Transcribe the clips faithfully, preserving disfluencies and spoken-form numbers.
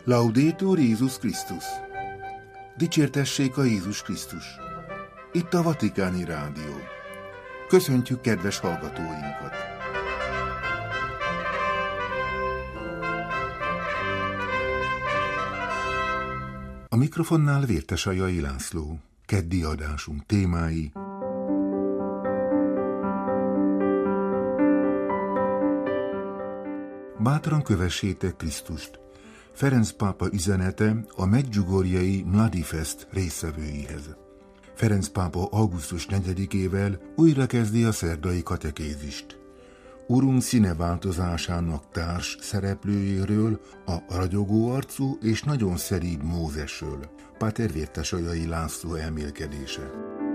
Laudetur Jézus Krisztus! Dicsértessék a Jézus Krisztus! Itt a Vatikáni Rádió. Köszöntjük kedves hallgatóinkat! A mikrofonnál Vértesajai László. Keddi adásunk témái: bátran kövessétek Krisztust. Ferenc pápa üzenete a medjugorjei Mladi Fest résztvevőihez. Ferenc pápa augusztus negyedikével újra kezdi a szerdai katekézist. Urunk színeváltozásának társ szereplőjéről, a ragyogó arcú és nagyon szeríd Mózesről. Páter Vértesajai László elmélkedése.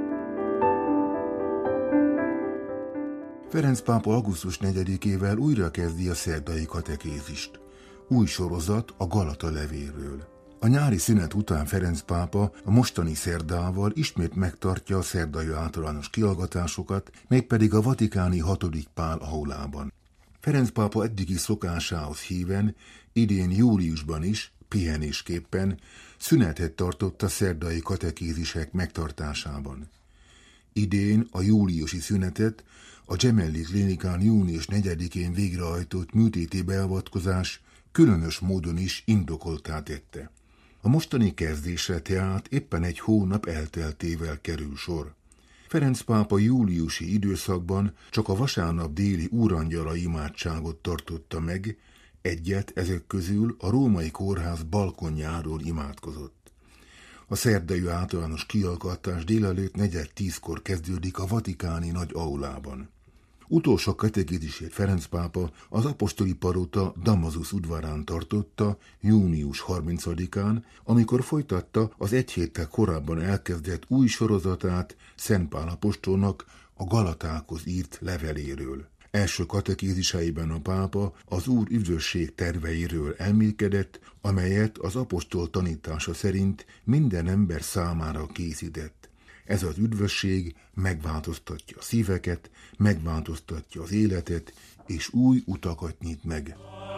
Ferenc pápa augusztus negyedikével újra kezdi a szerdai katekézist. Új sorozat a Galata levélről. A nyári szünet után Ferenc pápa a mostani szerdával ismét megtartja a szerdai általános kihallgatásokat, mégpedig a vatikáni hatodik Pál aulában. Ferenc pápa eddigi szokásához híven idén júliusban is, pihenésképpen szünetet tartott a szerdai katekézisek megtartásában. Idén a júliusi szünetet a Gemelli klinikán június negyedikén végrehajtott műtéti beavatkozás különös módon is indokolttá tette. A mostani kezdésre tehát éppen egy hónap elteltével kerül sor. Ferenc pápa júliusi időszakban csak a vasárnap déli úrangyala imádságot tartotta meg, egyet ezek közül a római kórház balkonjáról imádkozott. A szerdai általános kihallgatás délelőtt negyed tízkor kezdődik a vatikáni nagy aulában. Utolsó katekézisét Ferenc pápa az apostoli palota Damasus udvarán tartotta június harmincadikán, amikor folytatta az egy héttel korábban elkezdett új sorozatát Szent Pál apostolnak a Galatákhoz írt leveléről. Első katekéziseiben a pápa az Úr üdvösség terveiről elmélkedett, amelyet az apostol tanítása szerint minden ember számára készített. Ez az üdvösség megváltoztatja a szíveket, megváltoztatja az életet, és új utakat nyit meg.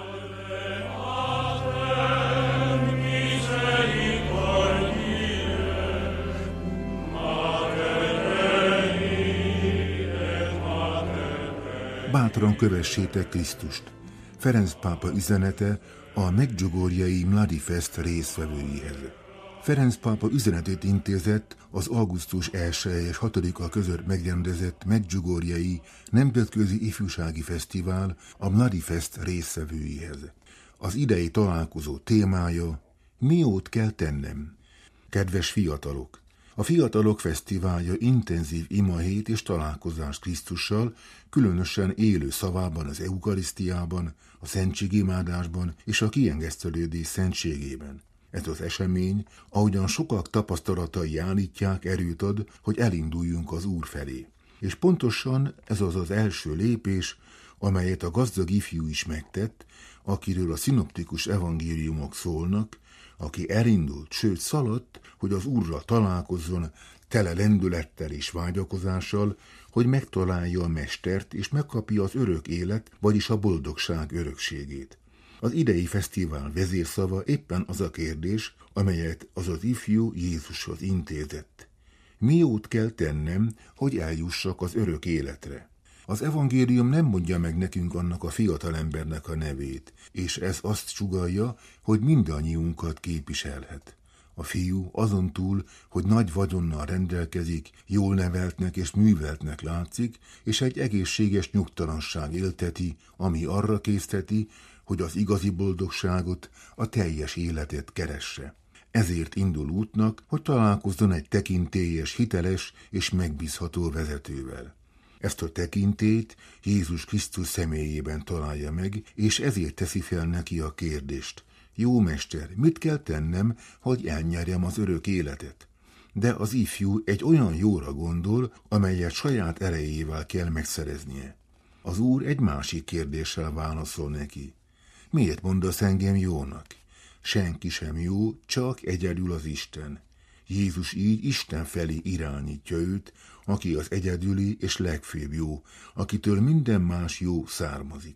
Bátran kövessétek Krisztust. Ferenc pápa üzenete a medjugorjei Mladi Fest résztvevőihez. Ferenc pápa üzenetét intézett az augusztus elsejei és hatodika között megrendezett medjugorjei nemzetközi ifjúsági fesztivál a Mladi Fest résztvevőihez. Az idei találkozó témája: mi jót kell tennem? Kedves fiatalok! A Fiatalok Fesztiválja intenzív imahét és találkozás Krisztussal, különösen élő szavában, az eukarisztiában, a szentségimádásban és a kiengesztelődés szentségében. Ez az esemény, ahogyan sokak tapasztalatai állítják, erőt ad, hogy elinduljunk az Úr felé. És pontosan ez az az első lépés, amelyet a gazdag ifjú is megtett, akiről a szinoptikus evangéliumok szólnak, aki elindult, sőt szaladt, hogy az Úrral találkozzon, tele lendülettel és vágyakozással, hogy megtalálja a Mestert és megkapja az örök élet, vagyis a boldogság örökségét. Az idei fesztivál vezérszava éppen az a kérdés, amelyet az az ifjú Jézushoz intézett. Mi jót kell tennem, hogy eljussak az örök életre? Az evangélium nem mondja meg nekünk annak a fiatalembernek a nevét, és ez azt sugallja, hogy mindannyiunkat képviselhet. A fiú azon túl, hogy nagy vagyonnal rendelkezik, jól neveltnek és műveltnek látszik, és egy egészséges nyugtalanság élteti, ami arra készteti, hogy az igazi boldogságot, a teljes életet keresse. Ezért indul útnak, hogy találkozzon egy tekintélyes, hiteles és megbízható vezetővel. Ezt a tekintélyt Jézus Krisztus személyében találja meg, és ezért teszi fel neki a kérdést: jó mester, mit kell tennem, hogy elnyerjem az örök életet? De az ifjú egy olyan jóra gondol, amelyet saját erejével kell megszereznie. Az Úr egy másik kérdéssel válaszol neki: miért mondasz engem jónak? Senki sem jó, csak egyedül az Isten. Jézus így Isten felé irányítja őt, aki az egyedüli és legfőbb jó, akitől minden más jó származik.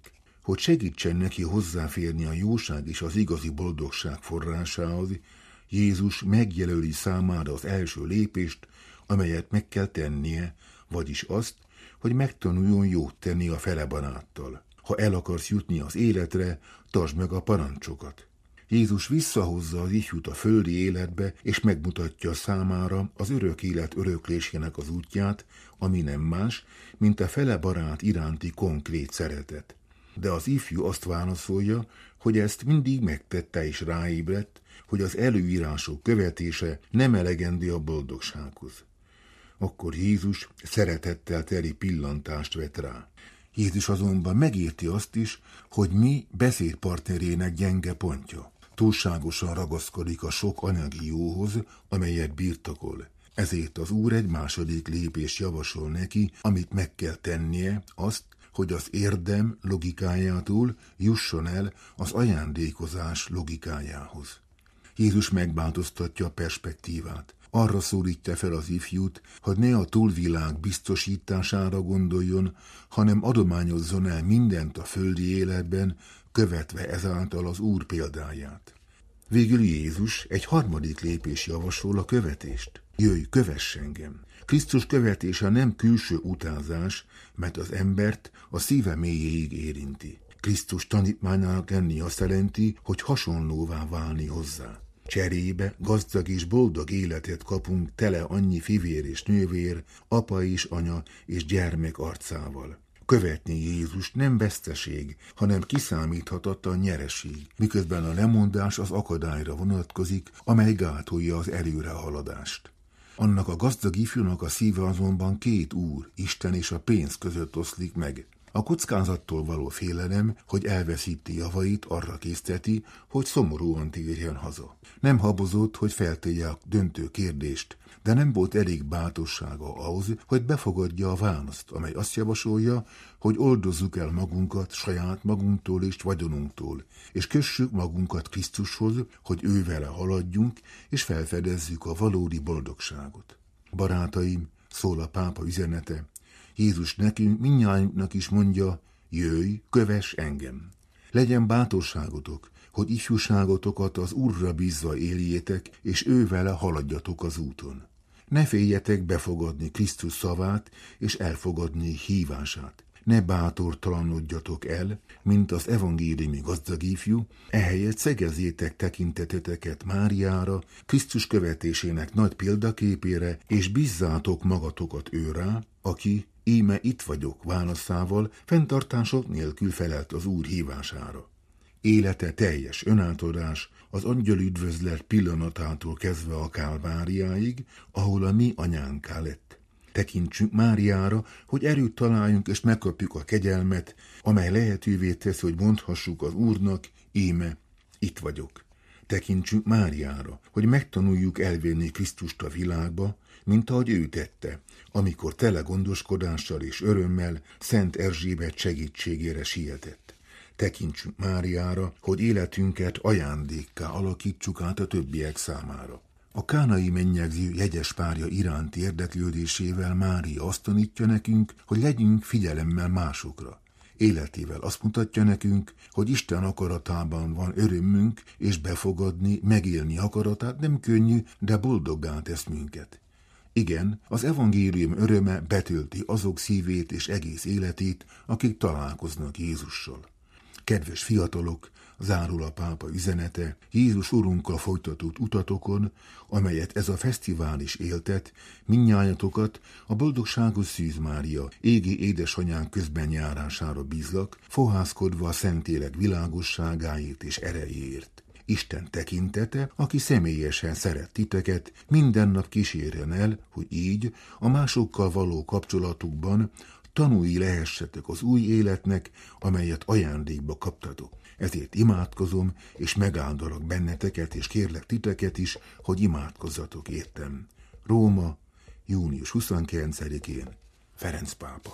hogy segítsen neki hozzáférni a jóság és az igazi boldogság forrásához, Jézus megjelöli számára az első lépést, amelyet meg kell tennie, vagyis azt, hogy megtanuljon jót tenni a fele baráttal. Ha el akarsz jutni az életre, tartsd meg a parancsokat. Jézus visszahozza az ifjút a földi életbe, és megmutatja számára az örök élet öröklésének az útját, ami nem más, mint a fele barát iránti konkrét szeretet. De az ifjú azt válaszolja, hogy ezt mindig megtette és ráébredt, hogy az előírások követése nem elegendő a boldogsághoz. Akkor Jézus szeretettel teli pillantást vet rá. Jézus azonban megérti azt is, hogy mi beszédpartnerének gyenge pontja. Túlságosan ragaszkodik a sok anyagi jóhoz, amelyet birtokol. Ezért az Úr egy második lépést javasol neki, amit meg kell tennie, azt, hogy az érdem logikájától jusson el az ajándékozás logikájához. Jézus megváltoztatja a perspektívát. Arra szólítja fel az ifjút, hogy ne a túlvilág biztosítására gondoljon, hanem adományozzon el mindent a földi életben, követve ezáltal az Úr példáját. Végül Jézus egy harmadik lépés javasol a követést. Jöjj, kövess engem! Krisztus követése nem külső utázás, mert az embert a szíve mélyéig érinti. Krisztus tanítványának lenni azt jelenti, hogy hasonlóvá válni hozzá. Cserébe gazdag és boldog életet kapunk tele annyi fivér és nővér, apa és anya és gyermek arcával. Követni Jézust nem veszteség, hanem kiszámíthatatlan nyereség, miközben a lemondás az akadályra vonatkozik, amely gátolja az előrehaladást. Annak a gazdag ifjúnak a szíve azonban két úr, Isten és a pénz között oszlik meg. A kockázattól való félelem, hogy elveszíti javait, arra készteti, hogy szomorúan térjen haza. Nem habozott, hogy feltegye a döntő kérdést, de nem volt elég bátorsága ahhoz, hogy befogadja a választ, amely azt javasolja, hogy oldozzuk el magunkat saját magunktól és vagyonunktól, és kössük magunkat Krisztushoz, hogy ő vele haladjunk, és felfedezzük a valódi boldogságot. Barátaim, szól a pápa üzenete, Jézus nekünk mindnyájunknak is mondja, jöjj, kövess engem. Legyen bátorságotok, hogy ifjúságotokat az Úrra bízva éljétek, és ő vele haladjatok az úton. Ne féljetek befogadni Krisztus szavát, és elfogadni hívását. Ne bátortalanodjatok el, mint az evangéliumi gazdag ifjú, ehelyett szegezzétek tekinteteteket Máriára, Krisztus követésének nagy példaképére, és bízzátok magatokat őrá, aki, íme itt vagyok válaszával, fenntartások nélkül felelt az Úr hívására. Élete teljes önátadás, az angyalüdvözlet pillanatától kezdve a Kálváriáig, ahol a mi anyánká lett. Tekintsünk Máriára, hogy erőt találjunk és megkapjuk a kegyelmet, amely lehetővé teszi, hogy mondhassuk az Úrnak, íme, itt vagyok. Tekintsünk Máriára, hogy megtanuljuk elvinni Krisztust a világba, mint ahogy ő tette, amikor tele gondoskodással és örömmel Szent Erzsébet segítségére sietett. Tekintsünk Máriára, hogy életünket ajándékká alakítsuk át a többiek számára. A kánai mennyegző jegyes párja iránti érdeklődésével Mária azt tanítja nekünk, hogy legyünk figyelemmel másokra. Életével azt mutatja nekünk, hogy Isten akaratában van örömünk, és befogadni, megélni akaratát nem könnyű, de boldoggá tesz minket. Igen, az evangélium öröme betölti azok szívét és egész életét, akik találkoznak Jézussal. Kedves fiatalok, zárul a pápa üzenete, Jézus Urunkkal folytatott utatokon, amelyet ez a fesztivál is éltet, mindnyájatokat a boldogságos Szűz Mária, égi édesanyánk közben járására bízlak, fohászkodva a Szentlélek világosságáért és erejéért. Isten tekintete, aki személyesen szeret titeket, minden nap kísérjen el, hogy így a másokkal való kapcsolatukban tanúi lehessetek az új életnek, amelyet ajándékba kaptatok. Ezért imádkozom, és megáldalak benneteket, és kérlek titeket is, hogy imádkozzatok értem. Róma, június huszonkilencedikén, Ferenc pápa.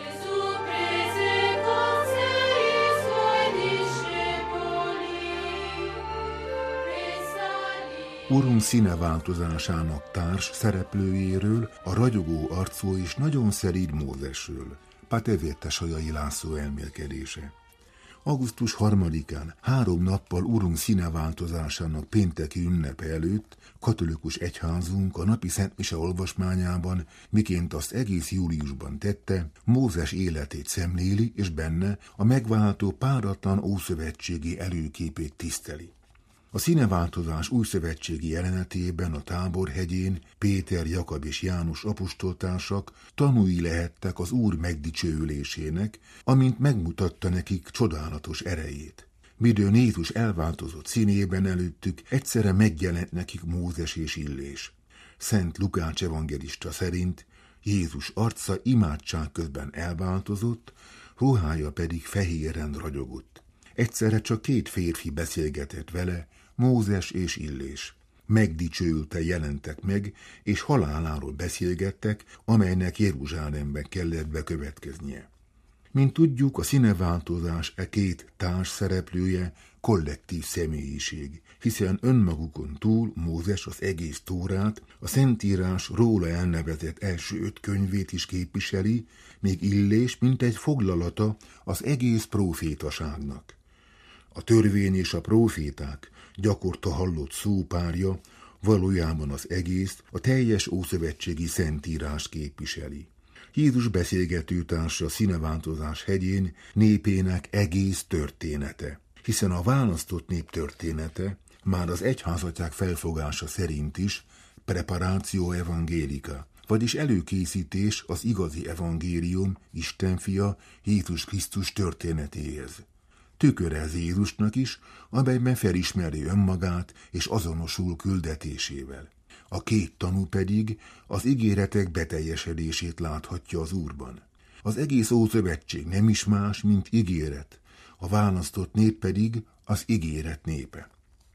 Urunk színe változásának társ szereplőjéről, a ragyogó arcú és nagyon szeríd Mózesről. Páter Vértesajai László elmélkedése. augusztus harmadikán, három nappal Urunk színeváltozásának pénteki ünnepe előtt katolikus egyházunk a napi szentmise olvasmányában, miként azt egész júliusban tette, Mózes életét szemléli, és benne a megváltó páratlan ószövetségi előképét tiszteli. A színeváltozás újszövetségi jelenetében a Táborhegyén Péter, Jakab és János apostoltársak tanúi lehettek az Úr megdicsőülésének, amint megmutatta nekik csodálatos erejét. Midőn Jézus elváltozott színében előttük, egyszerre megjelent nekik Mózes és Illés. Szent Lukács evangélista szerint Jézus arca imádság közben elváltozott, ruhája pedig fehéren ragyogott. Egyszerre csak két férfi beszélgetett vele, Mózes és Illés. Megdicsőülte jelentek meg, és haláláról beszélgettek, amelynek Jeruzsálemben kellett bekövetkeznie. Mint tudjuk, a színeváltozás e két társ szereplője kollektív személyiség, hiszen önmagukon túl Mózes az egész Tórát, a Szentírás róla elnevezett első öt könyvét is képviseli, még Illés mint egy foglalata az egész prófétaságnak. A törvény és a próféták gyakorta hallott szópárja valójában az egész, a teljes ószövetségi Szentírás képviseli. Jézus beszélgetőtársa a színeváltozás hegyén népének egész története, hiszen a választott nép története már az egyházatják felfogása szerint is preparatio evangelica, vagyis előkészítés az igazi evangélium, Isten fia, Jézus Krisztus történetéhez. Tükröz Jézusnak is, amelyben felismeri önmagát és azonosul küldetésével. A két tanú pedig az ígéretek beteljesedését láthatja az Úrban. Az egész Ószövetség nem is más, mint ígéret, a választott nép pedig az ígéret népe.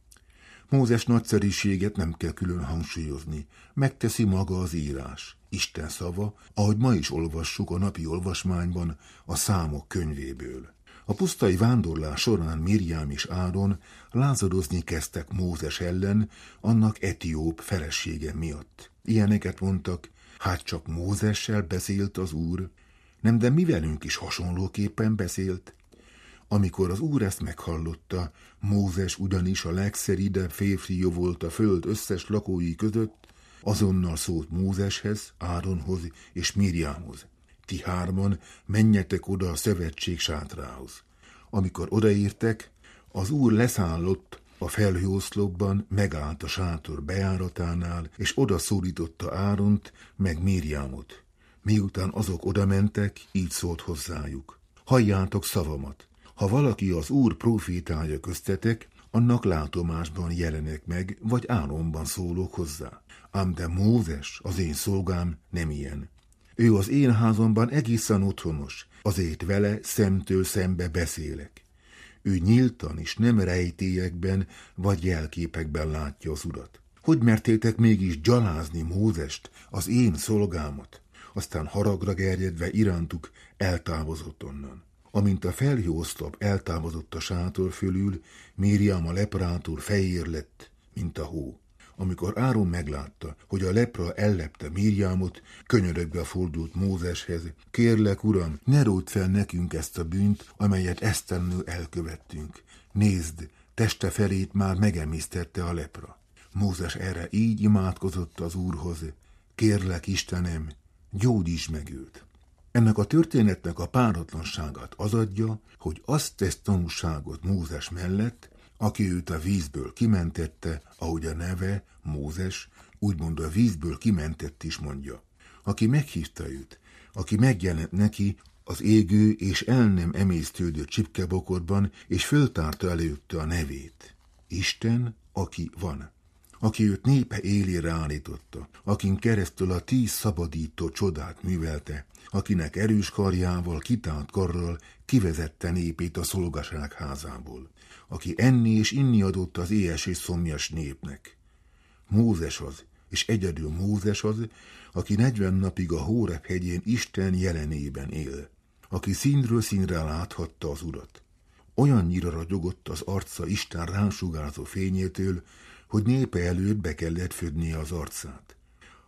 Mózes nagyszerűséget nem kell külön hangsúlyozni, megteszi maga az írás, Isten szava, ahogy ma is olvassuk a napi olvasmányban a Számok könyvéből. A pusztai vándorlás során Mirjám és Áron lázadozni kezdtek Mózes ellen, annak etióp felesége miatt. Ilyeneket mondtak, hát csak Mózessel beszélt az Úr, nem, de mi velünk is hasonlóképpen beszélt. Amikor az Úr ezt meghallotta, Mózes ugyanis a legszeridebb férfi volt a föld összes lakói között, azonnal szólt Mózeshez, Áronhoz és Mirjámhoz. Ti hárman menjetek oda a szövetség sátrához. Amikor odaértek, az Úr leszállott a felhőoszlopban, megállt a sátor bejáratánál, és oda szólította Áront, meg Mirjámot. Miután azok odamentek, így szólt hozzájuk. Halljátok szavamat! Ha valaki az Úr prófétája köztetek, annak látomásban jelenek meg, vagy álomban szólok hozzá. Ám de Mózes, az én szolgám, nem ilyen. Ő az én házamban egészen otthonos, azért vele szemtől szembe beszélek. Ő nyíltan és nem rejtélyekben vagy jelképekben látja az Urat. Hogy mertétek mégis gyalázni Mózest, az én szolgámat? Aztán haragra gerjedve irántuk eltávozott onnan. Amint a felhőoszlop eltávozott a sátor fölül, Mirjám a leprától fehér lett, mint a hó. Amikor Áron meglátta, hogy a lepra ellepte Mirjámot, könyörögve fordult Mózeshez. Kérlek, uram, ne ródd fel nekünk ezt a bűnt, amelyet esztelenül elkövettünk. Nézd, teste felét már megemésztette a lepra. Mózes erre így imádkozott az Úrhoz. Kérlek, Istenem, gyógyíts meg őt. Ennek a történetnek a páratlanságát az adja, hogy azt tesz tanúságot Mózes mellett, aki őt a vízből kimentette, ahogy a neve, Mózes, úgymond a vízből kimentett is mondja. Aki meghívta őt, aki megjelent neki az égő és el nem emésztődő csipkebokorban, és föltárta előtte a nevét. Isten, aki van. Aki őt népe élére állította, akin keresztül a tíz szabadító csodát művelte, akinek erős karjával, kitált karral kivezette népét a szolgaság házából, aki enni és inni adott az éhes és szomjas népnek. Mózes az, és egyedül Mózes az, aki negyven napig a Hóreb hegyén Isten jelenében él, aki színről színre láthatta az Urat. Olyannyira ragyogott az arca Isten ránsugárzó fényétől, hogy népe előtt be kellett födnie az arcát.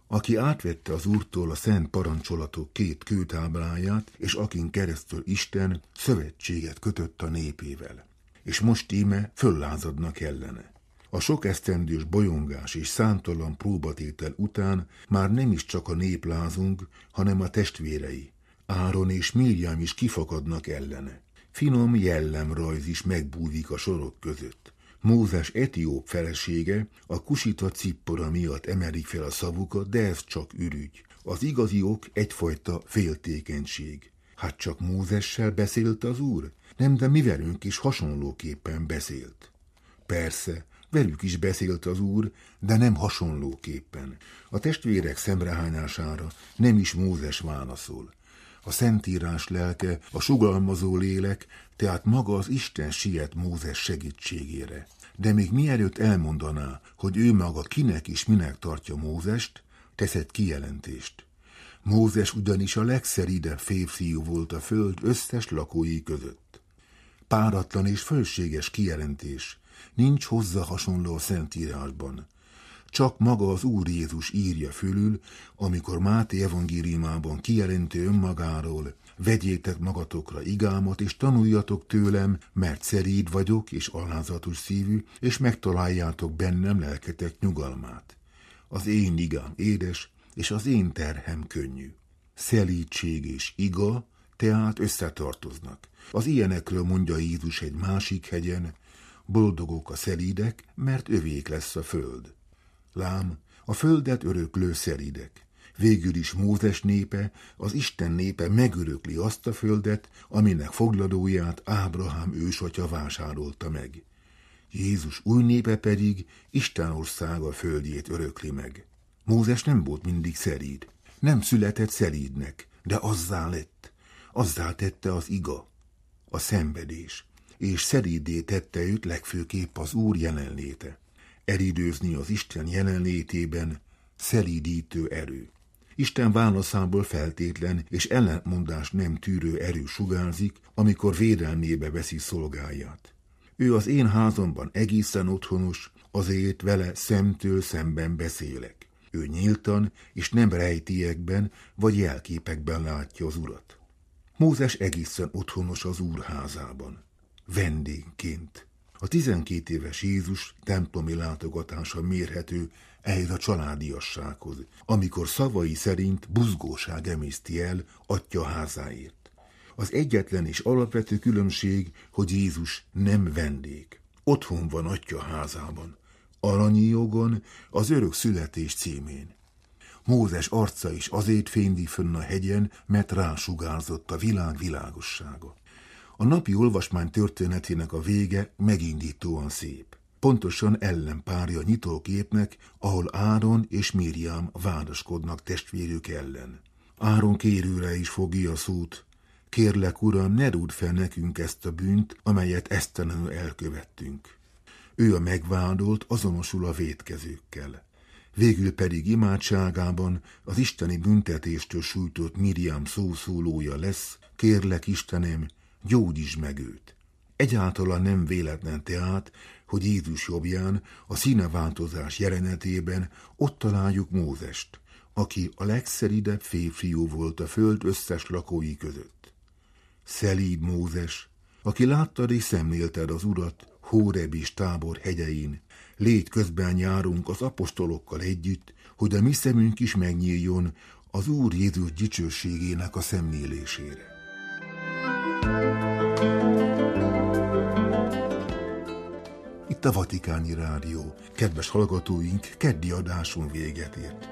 aki átvette az Úrtól a szent parancsolatok két kőtábláját, és akin keresztül Isten szövetséget kötött a népével. És most íme föllázadnak ellene. A sok esztendős bolyongás és számtalan próbatétel után már nem is csak a nép lázunk, hanem a testvérei. Áron és Mirjám is kifakadnak ellene. Finom jellemrajz is megbújik a sorok között. Mózes etióp felesége a kusita Cippora miatt emelik fel a szavukat, de ez csak ürügy. Az igazi ok egyfajta féltékenység. Hát csak Mózessel beszélt az Úr? Nem, de mi velünk is hasonlóképpen beszélt. Persze, velük is beszélt az Úr, de nem hasonlóképpen. A testvérek szemrehányására nem is Mózes válaszol. A Szentírás lelke, a sugalmazó lélek, tehát maga az Isten siet Mózes segítségére. De még mielőtt elmondaná, hogy ő maga kinek és minek tartja Mózest, teszett kijelentést. Mózes ugyanis a legszeridebb férfiú volt a föld összes lakói között. Páratlan és fölséges kijelentés, nincs hozzá hasonló a Szentírásban. Csak maga az Úr Jézus írja fölül, amikor Máté evangéliumában kijelenti önmagáról: vegyétek magatokra igámat, és tanuljatok tőlem, mert szeríd vagyok és alázatos szívű, és megtaláljátok bennem lelketek nyugalmát. Az én igám édes, és az én terhem könnyű. Szelídség és iga tehát összetartoznak. Az ilyenekről mondja Jézus egy másik hegyen: boldogok a szelídek, mert övék lesz a föld. Lám, a földet öröklő szelídek. Végül is Mózes népe, az Isten népe megörökli azt a földet, aminek foglalóját Ábrahám ősatya vásárolta meg. Jézus új népe pedig Isten országa földjét örökli meg. Mózes nem volt mindig szelíd. Nem született szelídnek, de azzá lett. Azzá tette az iga, a szenvedés, és szelíddé tette őt legfőképp az Úr jelenléte. Elidőzni az Isten jelenlétében szelídítő erő. Isten válaszából feltétlen és ellentmondás nem tűrő erő sugárzik, amikor védelmébe veszi szolgáját. Ő az én házamban egészen otthonos, azért vele szemtől szemben beszélek. Ő nyíltan és nem rejtélyekben vagy jelképekben látja az Urat. Mózes egészen otthonos az Úr házában. Vendégként. A tizenkét éves Jézus templomi látogatása mérhető ehhez a családiassághoz, amikor szavai szerint buzgóság emészti el Atya házáért. Az egyetlen és alapvető különbség, hogy Jézus nem vendég. Otthon van Atya házában, aranyi jogon, az örök születés címén. Mózes arca is azért fényli fönn a hegyen, mert rásugárzott a világ világossága. A napi olvasmány történetének a vége megindítóan szép. Pontosan ellenpárja nyitóképnek, ahol Áron és Mirjám vádaskodnak testvérük ellen. Áron kérőre is fogja a szót: kérlek, Uram, ne rúdd fel nekünk ezt a bűnt, amelyet esztelenül elkövettünk. Ő a megvádolt azonosul a vétkezőkkel. Végül pedig imádságában az isteni büntetéstől sújtott Mirjám szószólója lesz: kérlek, Istenem, gyógyítsd meg őt. Egyáltalán nem véletlen tehát, hogy Jézus jobbján, a színeváltozás jelenetében ott találjuk Mózest, aki a legszeridebb férfiú volt a föld összes lakói között. Szelíd Mózes, aki láttad és szemlélted az Urat Hóreb és Tábor hegyein, légy közben járunk az apostolokkal együtt, hogy a mi szemünk is megnyíljon az Úr Jézus dicsőségének a szemlélésére. Itt a Vatikáni Rádió. Kedves hallgatóink, keddi adáson véget ért.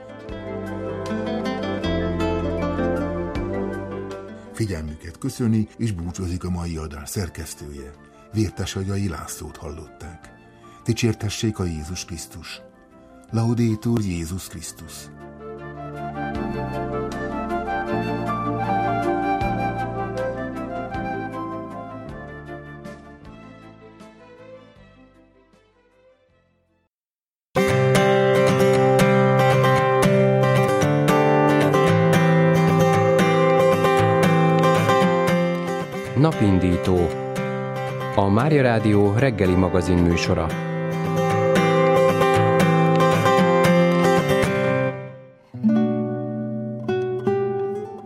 Figyelmüket köszöni és búcsúzik a mai adás szerkesztője. Vértesagyai Lászlót hallották. Dicsértessék a Jézus Krisztus. Laudetur Jézus Krisztus. Napindító. A Mária Rádió reggeli magazin műsora.